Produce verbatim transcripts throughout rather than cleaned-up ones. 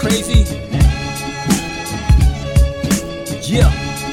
crazy? Yeah.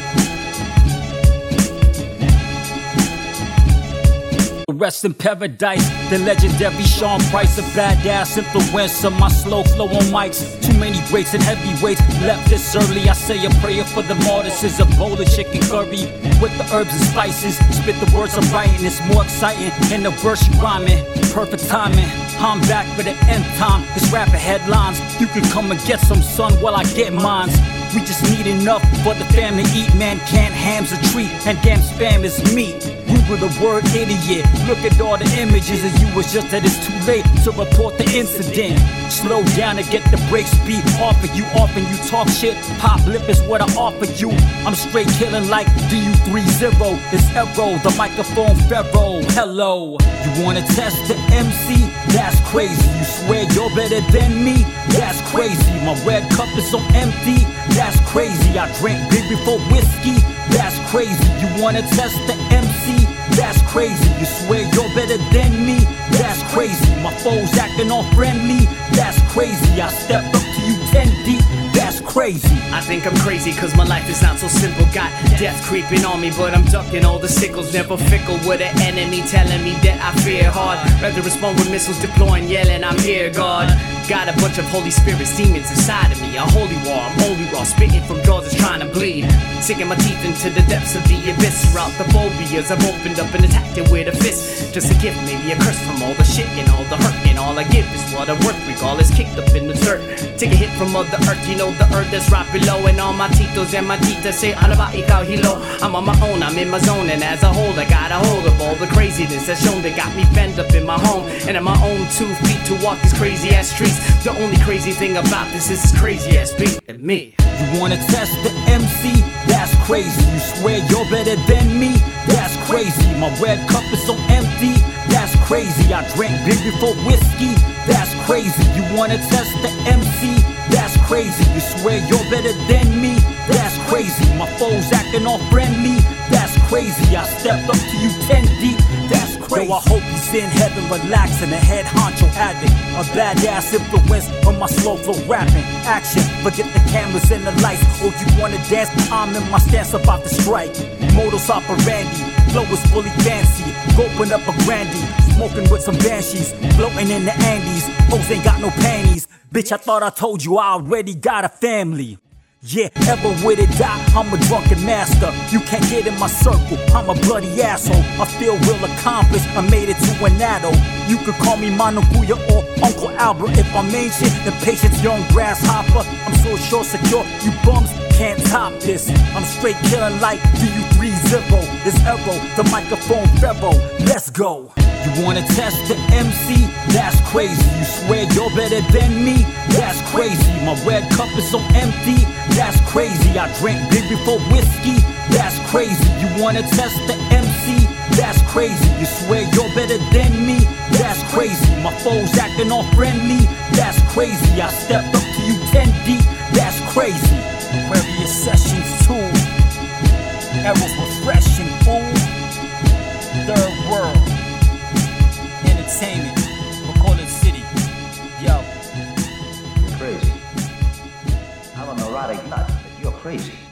Rest in paradise, the legendary Sean Price, a badass influencer. My slow flow on mics, too many greats and heavyweights left this early. I say a prayer for the martyrs, is a bowl of chicken curry with the herbs and spices. Spit the words I'm writing, it's more exciting. In the verse you rhyming, perfect timing. I'm back for the end time. It's rapper headlines. You can come and get some, son, while I get mines. We just need enough for the fam to eat. Man can't ham's a treat, and damn spam is meat. Google the word idiot. Look at all the images of you. It's just that it's too late to report the incident. Slow down to get the break speed off of you. Often you talk shit, pop lip is what I offer you. I'm straight killing like D U thirty. It's Arrow, the microphone pharaoh. Hello, you wanna test the M C? That's crazy. You swear you're better than me? That's crazy. My red cup is so empty. That's crazy. I drank big before whiskey. That's crazy. You wanna test the M C? That's crazy. You swear you're better than me? That's crazy. My foes acting all friendly. That's crazy. I stepped up to you ten deep. That's crazy. I think I'm crazy cause my life is not so simple. Got death creeping on me, but I'm ducking all the sickles. Never fickle with an enemy telling me that I fear hard. Rather respond with missiles deploying, yelling, I'm here, God. Got a bunch of Holy Spirit demons inside of me. A holy war, I'm only raw, spitting from jaws that's trying to bleed. Sinking my teeth into the depths of the abyss. Throughout the phobias I've opened up and attacked it with a fist. Just a gift, maybe a curse from all the shit and all the hurt. And all I give is what I'm worth. Regardless, kicked up in the dirt. Take a hit from Mother Earth, you know the earth that's right below. And all my titos and my titas say alaba ikaw hilo. I'm on my own, I'm in my zone. And as a whole I got a hold of all the craziness that's shown that got me fenned up in my home. And on my own two feet to walk these crazy ass streets. The only crazy thing about this is this crazy ass beat and me. You wanna test the M C? That's crazy. You swear you're better than me? That's crazy. My red cup is so empty. That's crazy. I drank big before whiskey. That's crazy. You wanna test the M C? That's crazy. You swear you're better than me? That's crazy. My foes acting all friendly. That's crazy. I stepped up to you ten deep. That's crazy. Yo, I hope he's in heaven relaxing. A head honcho addict, a badass influence on my slow flow rapping. Action, forget the cameras and the lights. Oh, you wanna dance? I'm in my stance about to strike. Modus operandi, flow is fully fancy. Open up a grandy, smoking with some banshees, floating in the Andes. Hoes ain't got no panties. Bitch, I thought I told you I already got a family. Yeah, ever with it die, I'm a drunken master. You can't get in my circle, I'm a bloody asshole. I feel real accomplished, I made it to an adult. You could call me Managuya or Uncle Albert. If I'm ancient, the patience young grasshopper. I'm so sure secure, you bums can't top this. I'm straight killing like D U thirty. It's Arrow, the microphone pharaoh. Let's go. You wanna test the M C? That's crazy. You swear you're better than me? That's crazy. My red cup is so empty. That's crazy. I drank big before whiskey. That's crazy. You wanna test the M C? That's crazy. You swear you're better than me? That's crazy. My foes acting all friendly. That's crazy. I stepped up to you ten deep. That's crazy. Aquarius Sessions two. Arrows refreshing, fool. Third world. Entertainment. McCollin City. Yo. You're crazy. I'm a neurotic nut, but you're crazy.